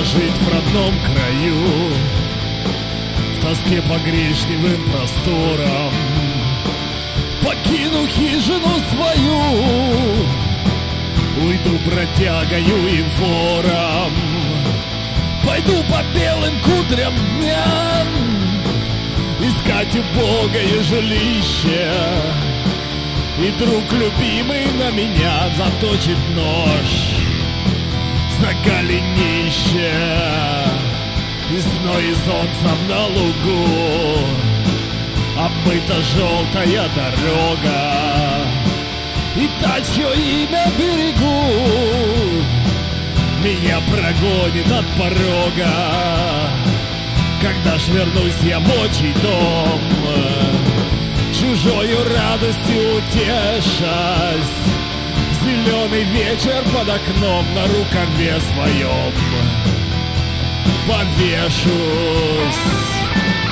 жить в родном краю, в тоске по грешневым просторам. Покину хижину свою, уйду бродягою и вором, пойду по белым кудрям дням искать убогое жилище. И друг любимый на меня заточит нож за голенище. Весной и солнцем на лугу обмыта желтая дорога, и та, чье имя берегу, меня прогонит от порога. Когда ж вернусь я в отчий дом, чужою радостью утешась, в зеленый вечер под окном на рукаве своем повешусь.